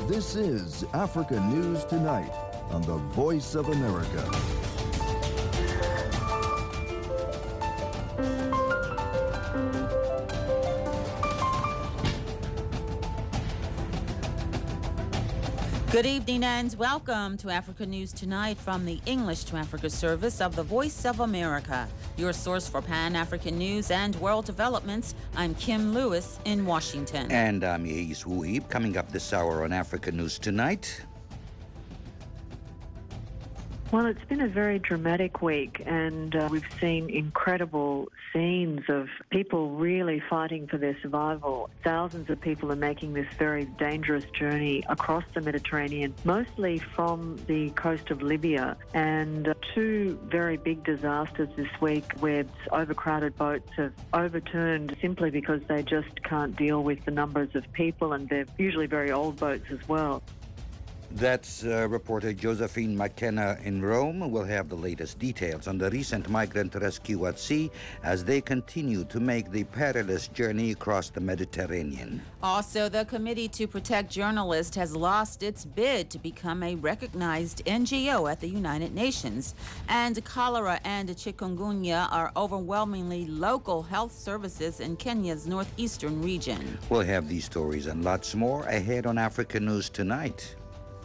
This is Africa News Tonight on the Voice of America. Good evening and welcome to Africa News Tonight from the English to Africa service of the Voice of America. Your source for Pan-African news and world developments. I'm Kim Lewis in Washington. And I'm Yeis Wuib. Coming up this hour on Africa News Tonight. Well, it's been a very dramatic week, and we've seen incredible scenes of people really fighting for their survival. Thousands of people are making this very dangerous journey across the Mediterranean, mostly from the coast of Libya, and two very big disasters this week where overcrowded boats have overturned simply because they just can't deal with the numbers of people, and they're usually very old boats as well. That's reporter Josephine McKenna in Rome. We'll have the latest details on the recent migrant rescue at sea as they continue to make the perilous journey across the Mediterranean. Also, the Committee to Protect Journalists has lost its bid to become a recognized NGO at the United Nations. And cholera and chikungunya are overwhelmingly local health services in Kenya's northeastern region. We'll have these stories and lots more ahead on Africa News Tonight.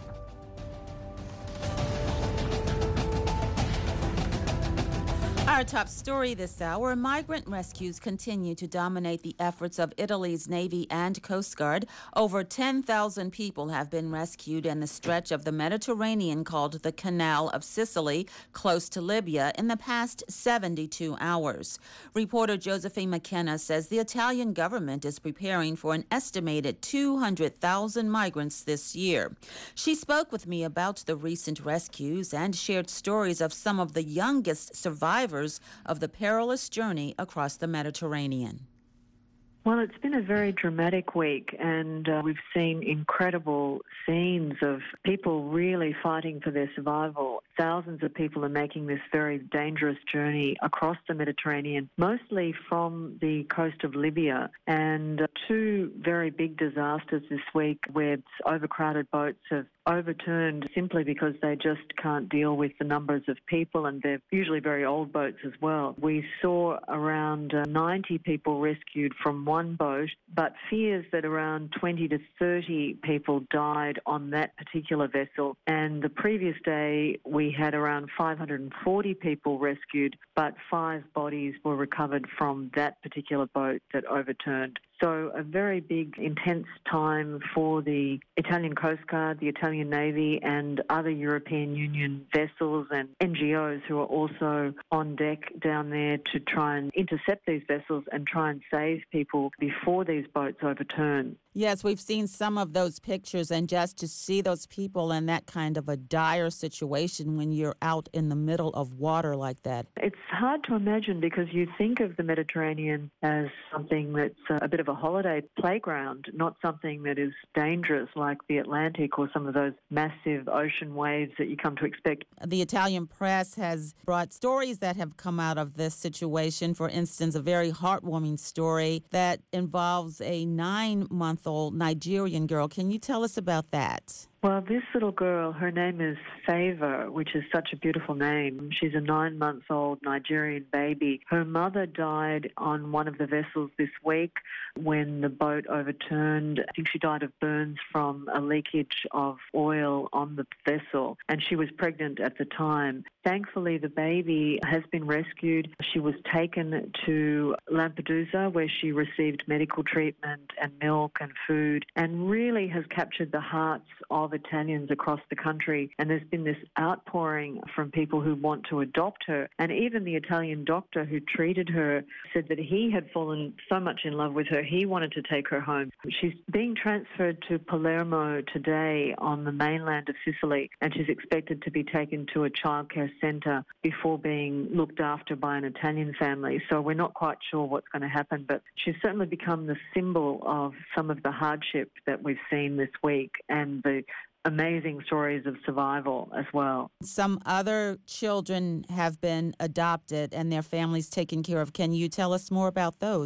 Our top story this hour, migrant rescues continue to dominate the efforts of Italy's Navy and Coast Guard. Over 10,000 people have been rescued in the stretch of the Mediterranean called the Canal of Sicily, close to Libya, in the past 72 hours. Reporter Josephine McKenna says the Italian government is preparing for an estimated 200,000 migrants this year. She spoke with me about the recent rescues and shared stories of some of the youngest survivors of the perilous journey across the Mediterranean. Well, it's been a very dramatic week, and we've seen incredible scenes of people really fighting for their survival. Thousands of people are making this very dangerous journey across the Mediterranean, mostly from the coast of Libya, and two very big disasters this week where overcrowded boats have overturned simply because they just can't deal with the numbers of people, and they're usually very old boats as well. We saw around 90 people rescued from one boat, but fears that around 20 to 30 people died on that particular vessel. And the previous day we had around 540 people rescued, but 5 bodies were recovered from that particular boat that overturned. So a very big, intense time for the Italian Coast Guard, the Italian Navy, and other European Union vessels and NGOs who are also on deck down there to try and intercept these vessels and try and save people before these boats overturn. Yes, we've seen some of those pictures, and just to see those people in that kind of a dire situation when you're out in the middle of water like that. It's hard to imagine because you think of the Mediterranean as something that's a bit of a holiday playground, not something that is dangerous like the Atlantic or some of those massive ocean waves that you come to expect. The Italian press has brought stories that have come out of this situation. For instance, a very heartwarming story that involves a 9-month-old Nigerian girl. Can you tell us about that? Well, this little girl, her name is Favor, which is such a beautiful name. She's a 9-month-old Nigerian baby. Her mother died on one of the vessels this week when the boat overturned. I think she died of burns from a leakage of oil on the vessel, and she was pregnant at the time. Thankfully, the baby has been rescued. She was taken to Lampedusa, where she received medical treatment and milk and food, and really has captured the hearts of Italians across the country. And there's been this outpouring from people who want to adopt her. And even the Italian doctor who treated her said that he had fallen so much in love with her, he wanted to take her home. She's being transferred to Palermo today on the mainland of Sicily, and she's expected to be taken to a childcare centre before being looked after by an Italian family. So we're not quite sure what's going to happen, but she's certainly become the symbol of some of the hardship that we've seen this week and the amazing stories of survival as well. Some other children have been adopted and their families taken care of. Can you tell us more about those?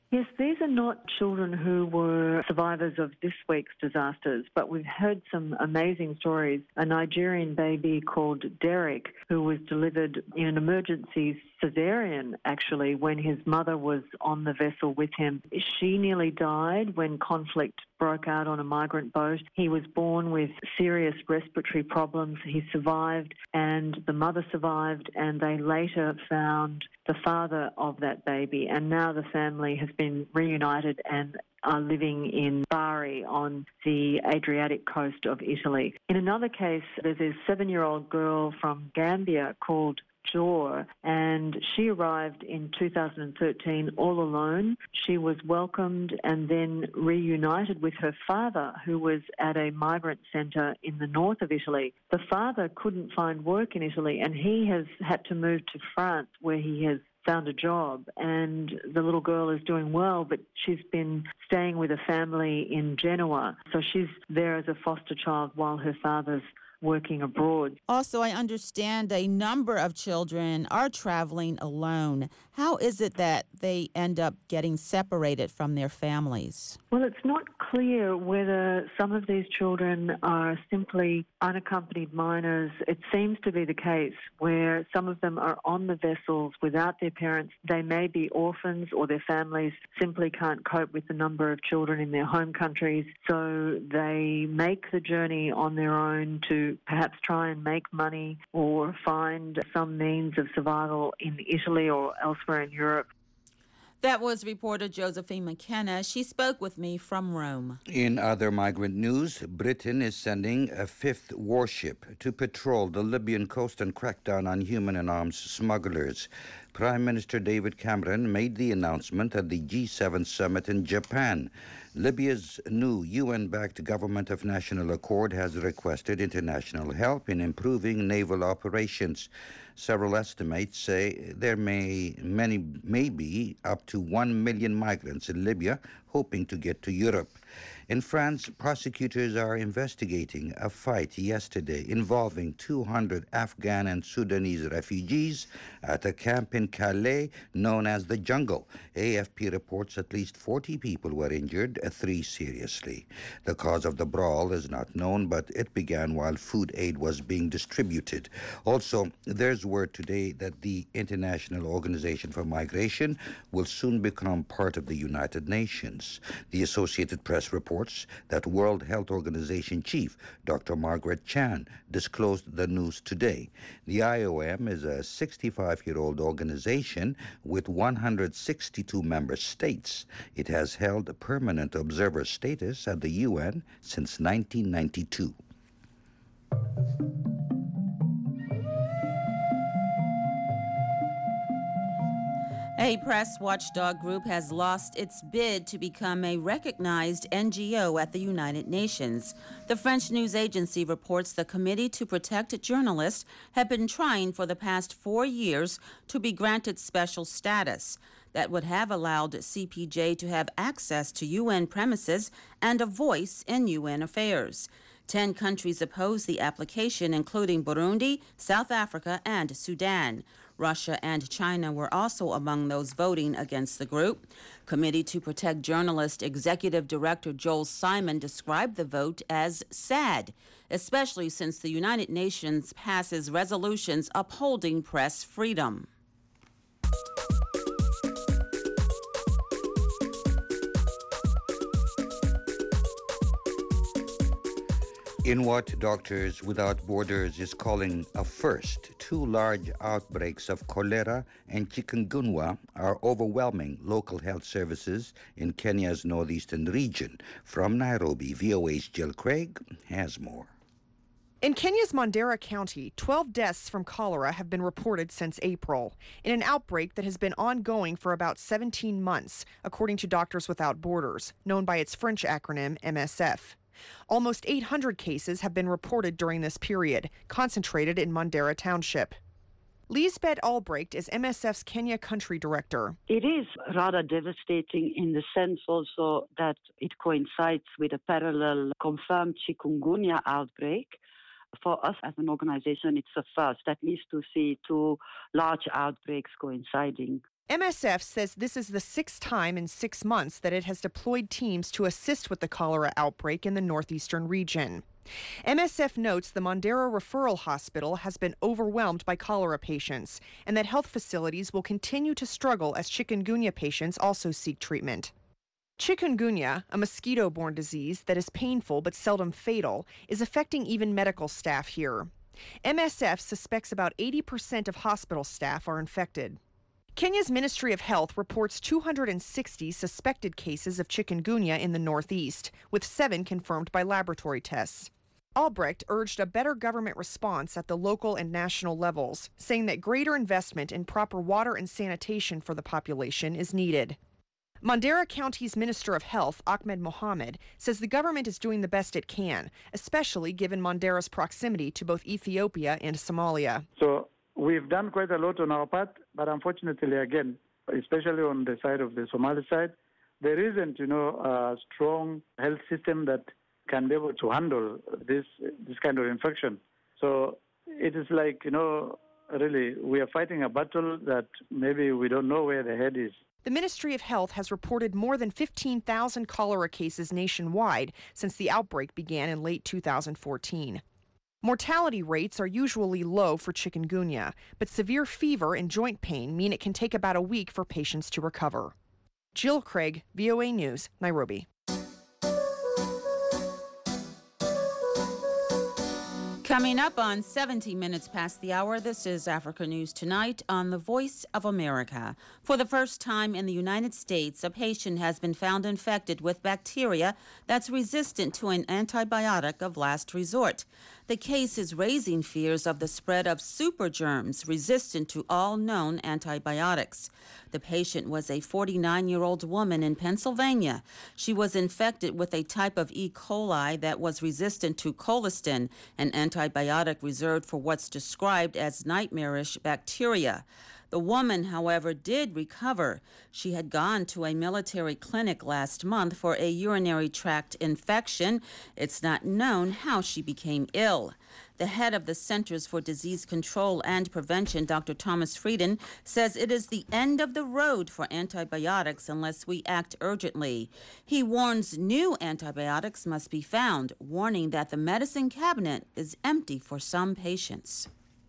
Yes, these are not children who were survivors of this week's disasters, but we've heard some amazing stories. A Nigerian baby called Derek, who was delivered in an emergency cesarean, actually, when his mother was on the vessel with him. She nearly died when conflict broke out on a migrant boat. He was born with serious respiratory problems. He survived, and the mother survived, and they later found the father of that baby. And now the family has been reunited and are living in Bari on the Adriatic coast of Italy. In another case, there's a 7-year-old girl from Gambia called Jor, and she arrived in 2013 all alone. She was welcomed and then reunited with her father, who was at a migrant centre in the north of Italy. The father couldn't find work in Italy, and he has had to move to France, where he has found a job, and the little girl is doing well, but she's been staying with a family in Genoa. So she's there as a foster child while her father's working abroad. Also, I understand a number of children are traveling alone. How is it that they end up getting separated from their families? Well, it's not clear whether some of these children are simply unaccompanied minors. It seems to be the case where some of them are on the vessels without their parents. They may be orphans, or their families simply can't cope with the number of children in their home countries, so they make the journey on their own to perhaps try and make money or find some means of survival in Italy or elsewhere in Europe. That was reporter Josephine McKenna. She spoke with me from Rome. In other migrant news, Britain is sending a 5th warship to patrol the Libyan coast and crack down on human and arms smugglers. Prime Minister David Cameron made the announcement at the G7 summit in Japan. Libya's new UN-backed Government of National Accord has requested international help in improving naval operations. Several estimates say there may be up to 1 million migrants in Libya hoping to get to Europe. In France, prosecutors are investigating a fight yesterday involving 200 Afghan and Sudanese refugees at a camp in Calais known as the Jungle. AFP reports at least 40 people were injured, 3 seriously. The cause of the brawl is not known, but it began while food aid was being distributed. Also, there's word today that the International Organization for Migration will soon become part of the United Nations. The Associated Press reports that World Health Organization chief Dr. Margaret Chan disclosed the news today. The IOM is a 65-year-old organization with 162 member states. It has held a permanent observer status at the UN since 1992. A press watchdog group has lost its bid to become a recognized NGO at the United Nations. The French news agency reports the Committee to Protect Journalists have been trying for the past 4 years to be granted special status that would have allowed CPJ to have access to UN premises and a voice in UN affairs. 10 countries opposed the application, including Burundi, South Africa, and Sudan. Russia and China were also among those voting against the group. Committee to Protect Journalists Executive Director Joel Simon described the vote as sad, especially since the United Nations passes resolutions upholding press freedom. In what Doctors Without Borders is calling a first, 2 large outbreaks of cholera and chikungunya are overwhelming local health services in Kenya's northeastern region. From Nairobi, VOA's Jill Craig has more. In Kenya's Mandera County, 12 deaths from cholera have been reported since April, in an outbreak that has been ongoing for about 17 months, according to Doctors Without Borders, known by its French acronym MSF. Almost 800 cases have been reported during this period, concentrated in Mandera Township. Lisbeth Albrecht is MSF's Kenya country director. It is rather devastating in the sense also that it coincides with a parallel confirmed chikungunya outbreak. For us as an organization, it's a first, at least to see 2 large outbreaks coinciding. MSF says this is the sixth time in 6 months that it has deployed teams to assist with the cholera outbreak in the northeastern region. MSF notes the Mondera Referral Hospital has been overwhelmed by cholera patients and that health facilities will continue to struggle as chikungunya patients also seek treatment. Chikungunya, a mosquito-borne disease that is painful but seldom fatal, is affecting even medical staff here. MSF suspects about 80% of hospital staff are infected. Kenya's Ministry of Health reports 260 suspected cases of chikungunya in the northeast, with 7 confirmed by laboratory tests. Albrecht urged a better government response at the local and national levels, saying that greater investment in proper water and sanitation for the population is needed. Mandera County's Minister of Health, Ahmed Mohammed, says the government is doing the best it can, especially given Mondera's proximity to both Ethiopia and Somalia. So we've done quite a lot on our part, but unfortunately, again, especially on the side of the Somali side, there isn't, a strong health system that can be able to handle this kind of infection. So it is like, really, we are fighting a battle that maybe we don't know where the head is. The Ministry of Health has reported more than 15,000 cholera cases nationwide since the outbreak began in late 2014. Mortality rates are usually low for chikungunya, but severe fever and joint pain mean it can take about a week for patients to recover. Jill Craig, VOA News, Nairobi. Coming up on 17 minutes past the hour, this is Africa News Tonight on the Voice of America. For the first time in the United States, a patient has been found infected with bacteria that's resistant to an antibiotic of last resort. The case is raising fears of the spread of supergerms resistant to all known antibiotics. The patient was a 49-year-old woman in Pennsylvania. She was infected with a type of E. coli that was resistant to colistin, an antibiotic reserved for what's described as nightmarish bacteria. The woman, however, did recover. She had gone to a military clinic last month for a urinary tract infection. It's not known how she became ill. The head of the Centers for Disease Control and Prevention, Dr. Thomas Frieden, says it is the end of the road for antibiotics unless we act urgently. He warns new antibiotics must be found, warning that the medicine cabinet is empty for some patients.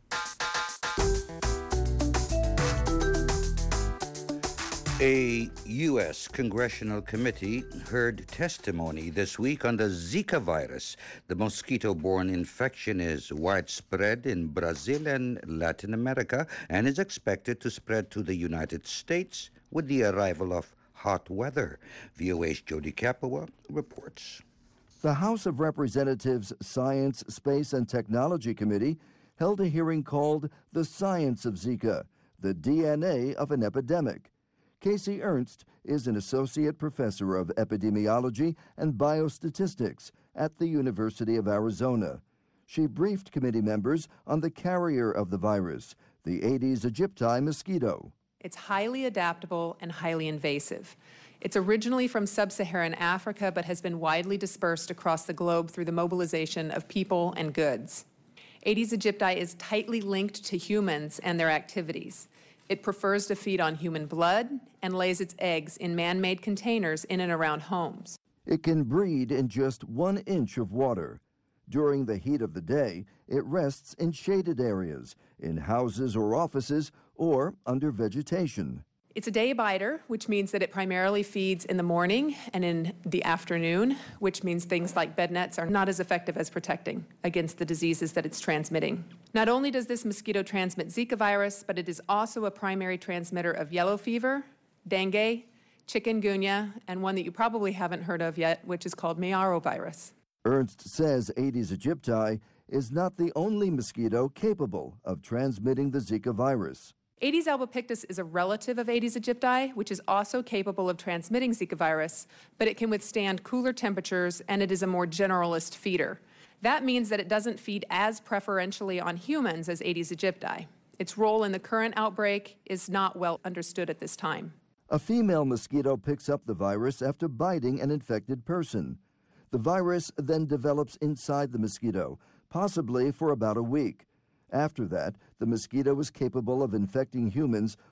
A U.S. congressional committee heard testimony this week on the Zika virus. The mosquito-borne infection is widespread in Brazil and Latin America and is expected to spread to the United States with the arrival of hot weather. VOA's Jody Capua reports. The House of Representatives Science, Space, and Technology Committee held a hearing called The Science of Zika, the DNA of an Epidemic. Casey Ernst is an associate professor of epidemiology and biostatistics at the University of Arizona. She briefed committee members on the carrier of the virus, the Aedes aegypti mosquito. It's highly adaptable and highly invasive. It's originally from sub-Saharan Africa, but has been widely dispersed across the globe through the mobilization of people and goods. Aedes aegypti is tightly linked to humans and their activities. It prefers to feed on human blood and lays its eggs in man-made containers in and around homes. It can breed in just 1 inch of water. During the heat of the day, it rests in shaded areas, in houses or offices, or under vegetation. It's a day biter, which means that it primarily feeds in the morning and in the afternoon, which means things like bed nets are not as effective as protecting against the diseases that it's transmitting. Not only does this mosquito transmit Zika virus, but it is also a primary transmitter of yellow fever, dengue, chikungunya, and one that you probably haven't heard of yet, which is called Mayaro virus. Ernst says Aedes aegypti is not the only mosquito capable of transmitting the Zika virus. Aedes albopictus is a relative of Aedes aegypti, which is also capable of transmitting Zika virus, but it can withstand cooler temperatures, and it is a more generalist feeder. That means that it doesn't feed as preferentially on humans as Aedes aegypti. Its role in the current outbreak is not well understood at this time. A female mosquito picks up the virus after biting an infected person. The virus then develops inside the mosquito, possibly for about a week. After that, the mosquito is capable of infecting humans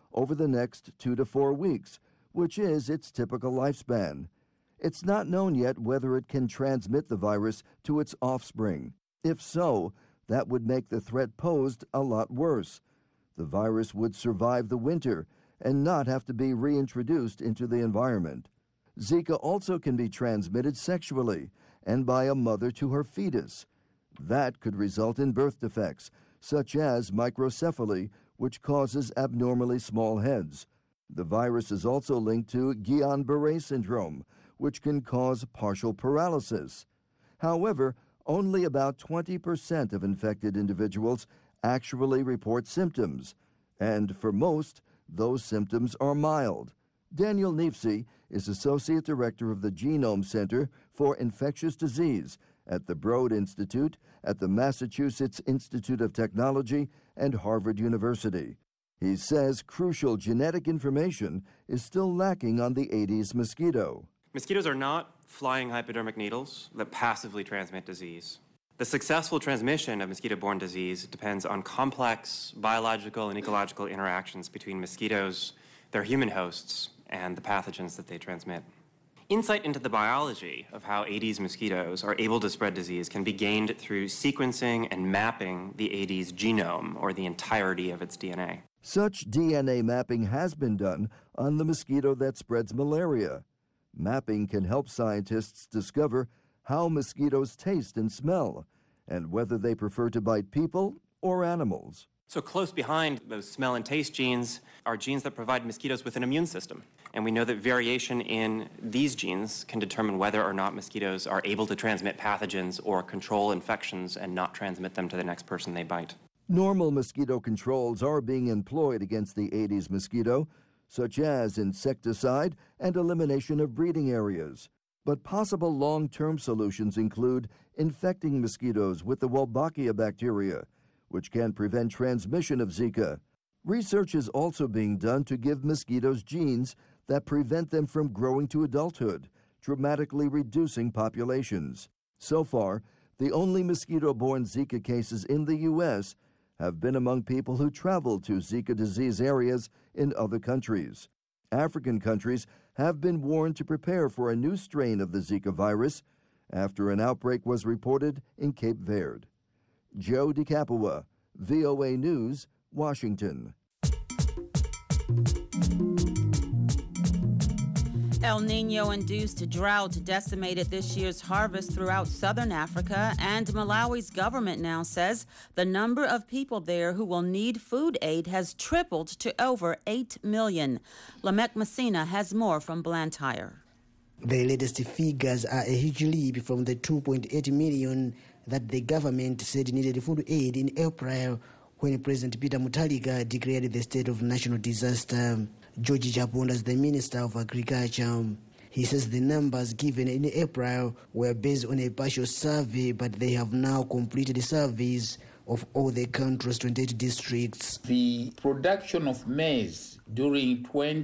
over the next 2 to 4 weeks, which is its typical lifespan. It's not known yet whether it can transmit the virus to its offspring. If so, that would make the threat posed a lot worse. The virus would survive the winter and not have to be reintroduced into the environment. Zika also can be transmitted sexually and by a mother to her fetus. That could result in birth defects, such as microcephaly, which causes abnormally small heads. The virus is also linked to Guillain-Barré syndrome, which can cause partial paralysis. However, only about 20% of infected individuals actually report symptoms, and for most, those symptoms are mild. Daniel Neefsey is Associate Director of the Genome Center for Infectious Disease at the Broad Institute at the Massachusetts Institute of Technology and Harvard University. He says crucial genetic information is still lacking on the Aedes mosquito. Mosquitoes are not flying hypodermic needles that passively transmit disease. The successful transmission of mosquito-borne disease depends on complex biological and ecological interactions between mosquitoes, their human hosts, and the pathogens that they transmit. Insight into the biology of how Aedes mosquitoes are able to spread disease can be gained through sequencing and mapping the Aedes genome, or the entirety of its DNA. Such DNA mapping has been done on the mosquito that spreads malaria. Mapping can help scientists discover how mosquitoes taste and smell, and whether they prefer to bite people or animals. So close behind those smell and taste genes are genes that provide mosquitoes with an immune system. And we know that variation in these genes can determine whether or not mosquitoes are able to transmit pathogens or control infections and not transmit them to the next person they bite. Normal mosquito controls are being employed against the Aedes mosquito, such as insecticide and elimination of breeding areas. But possible long-term solutions include infecting mosquitoes with the Wolbachia bacteria, which can prevent transmission of Zika. Research is also being done to give mosquitoes genes that prevent them from growing to adulthood, dramatically reducing populations. So far, the only mosquito-borne Zika cases in the U.S. have been among people who traveled to Zika disease areas in other countries. African countries have been warned to prepare for a new strain of the Zika virus after an outbreak was reported in Cape Verde. Joe DeCapua, VOA News, Washington. El Niño-induced drought decimated this year's harvest throughout southern Africa, and Malawi's government now says the number of people there who will need food aid has tripled to over 8 million. Lamek Messina has more from Blantyre. The latest figures are a huge leap from the 2.8 million that the government said needed food aid in April when President Peter Mutharika declared the state of national disaster. George Chaponda is the Minister of Agriculture. He says the numbers given in April were based on a partial survey, but they have now completed surveys of all the country's 28 districts. The production of maize during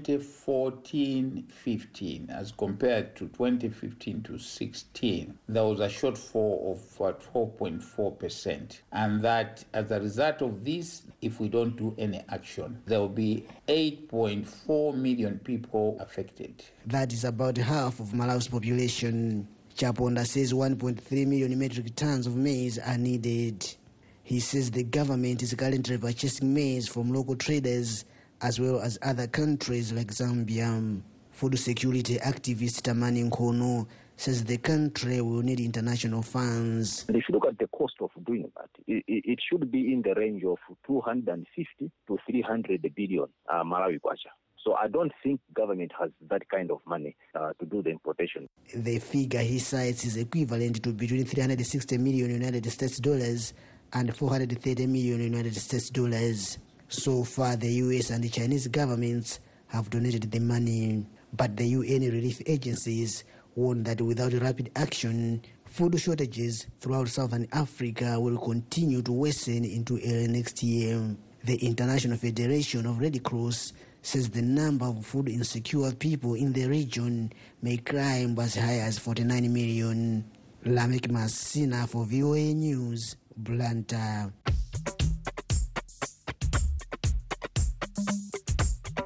2014-15 as compared to 2015-16, there was a shortfall of 12.4%. And that as a result of this, if we don't do any action, there will be 8.4 million people affected. That is about half of Malawi's population. Chaponda says 1.3 million metric tons of maize are needed. He says the government is currently purchasing maize from local traders as well as other countries like Zambia. Food security activist Tamani Nkono says the country will need international funds. If you look at the cost of doing that, it should be in the range of 250 to 300 billion Malawi kwacha. So I don't think government has that kind of money to do the importation. The figure he cites is equivalent to between 360 million United States dollars and 430 million United States dollars. So far, the US and the Chinese governments have donated the money, but the UN relief agencies warn that without rapid action, food shortages throughout southern Africa will continue to worsen into early next year. The International Federation of Red Cross says the number of food insecure people in the region may climb as high as 49 million. Lamek Messina for VOA News, Blantyre.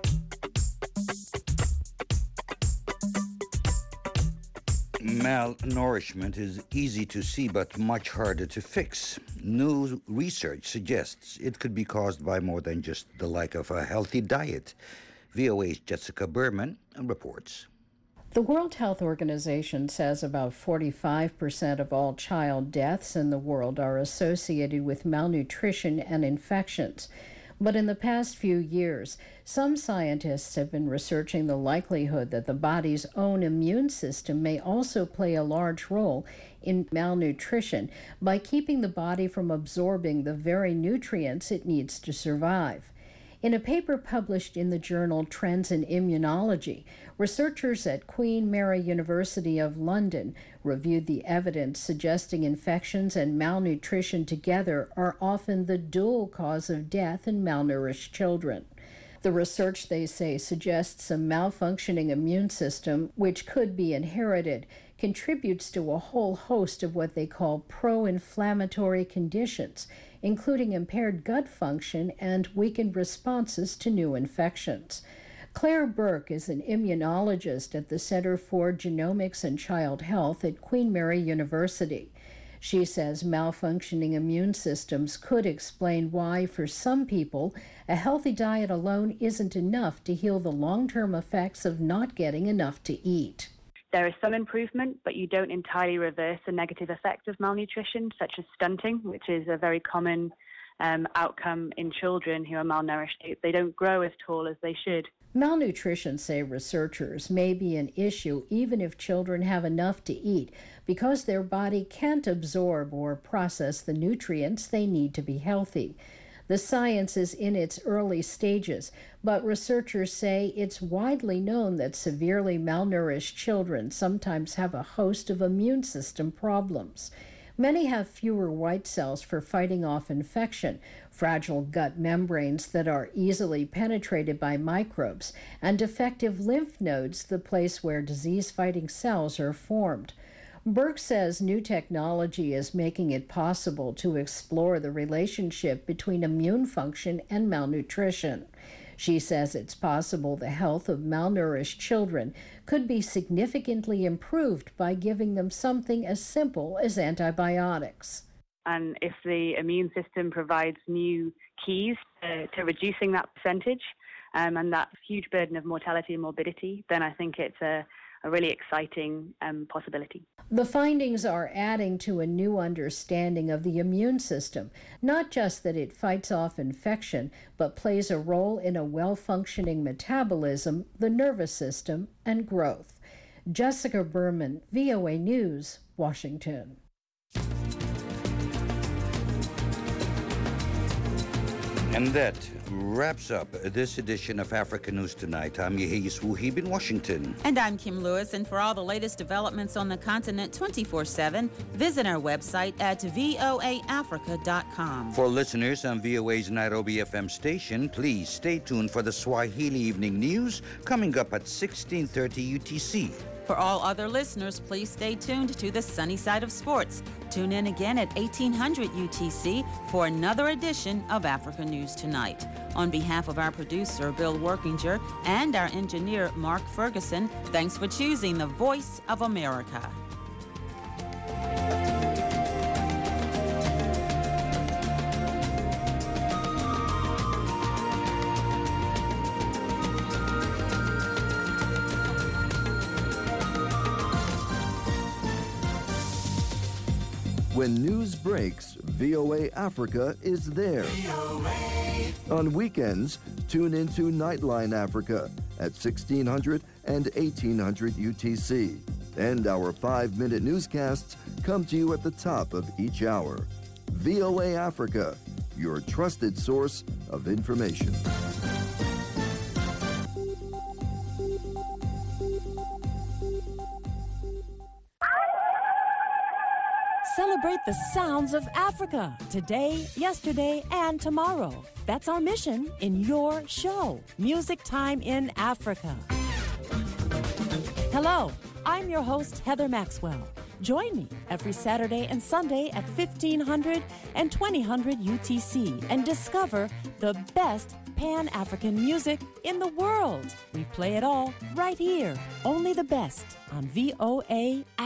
Malnourishment is easy to see but much harder to fix. New research suggests it could be caused by more than just the lack of a healthy diet. VOA's Jessica Berman reports. The World Health Organization says about 45% of all child deaths in the world are associated with malnutrition and infections. But in the past few years, some scientists have been researching the likelihood that the body's own immune system may also play a large role in malnutrition by keeping the body from absorbing the very nutrients it needs to survive. In a paper published in the journal Trends in Immunology, researchers at Queen Mary University of London reviewed the evidence suggesting infections and malnutrition together are often the dual cause of death in malnourished children. The research, they say, suggests a malfunctioning immune system, which could be inherited, contributes to a whole host of what they call pro-inflammatory conditions, including impaired gut function and weakened responses to new infections. Claire Burke is an immunologist at the Center for Genomics and Child Health at Queen Mary University. She says malfunctioning immune systems could explain why, for some people, a healthy diet alone isn't enough to heal the long-term effects of not getting enough to eat. There is some improvement, but you don't entirely reverse the negative effect of malnutrition, such as stunting, which is a very common outcome in children who are malnourished. They don't grow as tall as they should. Malnutrition, say researchers, may be an issue even if children have enough to eat because their body can't absorb or process the nutrients they need to be healthy. The science is in its early stages, but researchers say it's widely known that severely malnourished children sometimes have a host of immune system problems. Many have fewer white cells for fighting off infection, fragile gut membranes that are easily penetrated by microbes, and defective lymph nodes, the place where disease-fighting cells are formed. Burke says new technology is making it possible to explore the relationship between immune function and malnutrition. She says it's possible the health of malnourished children could be significantly improved by giving them something as simple as antibiotics. And if the immune system provides new keys to reducing that percentage and that huge burden of mortality and morbidity, then I think it's a really exciting possibility. The findings are adding to a new understanding of the immune system, not just that it fights off infection, but plays a role in a well-functioning metabolism, the nervous system, and growth. Jessica Berman, VOA News, Washington. And that wraps up this edition of Africa News Tonight. I'm Yehia Wuhib in Washington. And I'm Kim Lewis. And for all the latest developments on the continent 24/7, visit our website at voaafrica.com. For listeners on VOA's Nairobi FM station, please stay tuned for the Swahili Evening News coming up at 16:30 UTC. For all other listeners, please stay tuned to the sunny side of sports. Tune in again at 1800 UTC for another edition of Africa News Tonight. On behalf of our producer, Bill Workinger, and our engineer, Mark Ferguson, thanks for choosing the Voice of America. When news breaks, VOA Africa is there. On weekends, tune into Nightline Africa at 1600 and 1800 UTC. And our 5-minute newscasts come to you at the top of each hour. VOA Africa, your trusted source of information. Celebrate the sounds of Africa today, yesterday, and tomorrow. That's our mission in your show, Music Time in Africa. Hello, I'm your host, Heather Maxwell. Join me every Saturday and Sunday at 1500 and 2000 UTC and discover the best Pan-African music in the world. We play it all right here, only the best on VOA